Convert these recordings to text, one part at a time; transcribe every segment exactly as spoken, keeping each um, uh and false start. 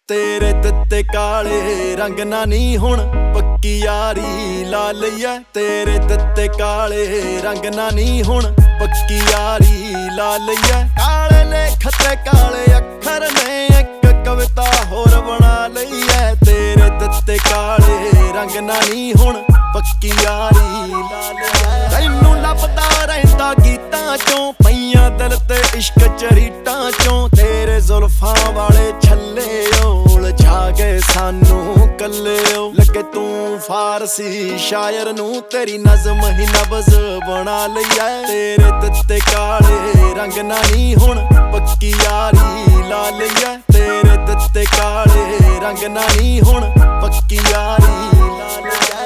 तेरे ਦਿੱਤੇ ਕਾਲੇ रंग ना नी हुण पक्की यारी ला लईए। तेरे ਦਿੱਤੇ काले रंग ना नी हुण पक्की यारी ला लईए। काले लेख ते काले अखर ने एक कविता होर बना लई है। तेरे ਦਿੱਤੇ काले रंग ना नी हुण पक्की यारी ला लईए। तैनू लभदा रहिंदा गीतां चों पईयां दिल ते इश्क चरीटां चों। तेरे जुल्फां वाले छल्ले उलझा गए सानू कल्ले लगे तू फारसी शायर नू तेरी नज़म ही नबज़ बना लईए। तेरे ਦਿੱਤੇ काले रंग ना नी हुण पक्की यारी ला लईए। तेरे ਦਿੱਤੇ काले रंग ना नी हुण पक्की यारी ला लईए।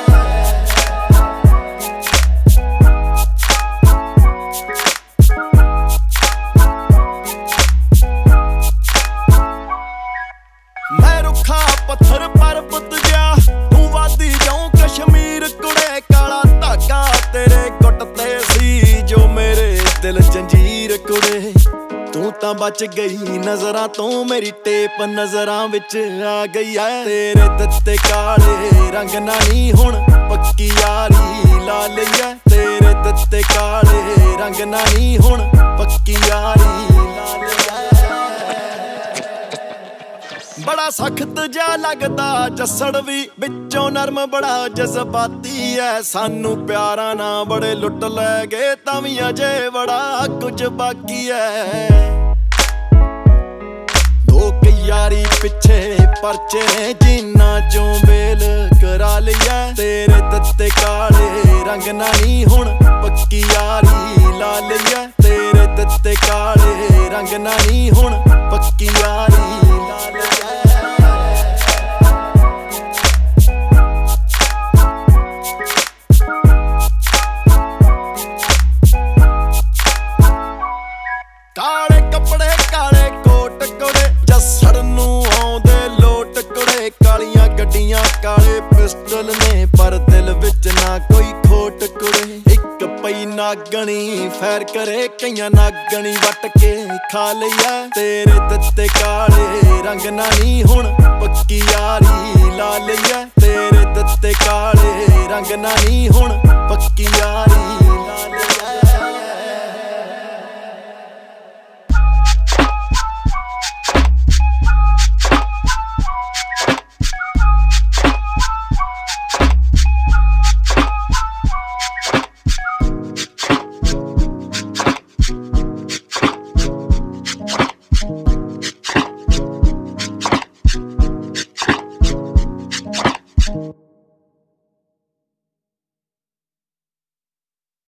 मैं रुखा पत्थर पर्वत जा तू वादी जाऊं कश्मीर कुड़े। काला धागा तेरे गुट ते सी जो मेरे दिल जंजीर कुड़े। तू तां बच गई नजरां तो मेरी टेप नजरां विच आ गई है। तेरे ਦਿੱਤੇ काले रंग ना नी हुण पक्की यारी ला लईए। तेरे ਦਿੱਤੇ काले रंग ना नी हुण पक्की यारी ला लईए। बड़ा सख्त जा लगदा जसड़ भी बिचों नरम बड़ा जज्बाती है। सानू प्यारा ना बड़े लुट लै गए तां वी अजे बड़ा कुछ बाकी है। दो यारी पिछे परचे ने जिन्ना चों बेल करा लिया। तेरे ਦਿੱਤੇ काले रंग ना नी हुण पक्की यारी ला लईए। तेरे ਦਿੱਤੇ काले रंग ना नी हुण पक्की यारी ला लईए। काले कपड़े काले कोट कुड़े जसड़ नू आउंदे लोट कुड़े। कालियां गड्डियां काले पिस्टल ने पर दिल विच ना कोई खोट कुड़े। इक पई नागणी फैर करे कईयां नागणी वट के खा लईए। तेरे ਦਿੱਤੇ काले रंग ना नी हुण पक्की यारी ला लईए। तेरे ਦਿੱਤੇ काले रंग ना नी हुण पक्की यारी ला लईए।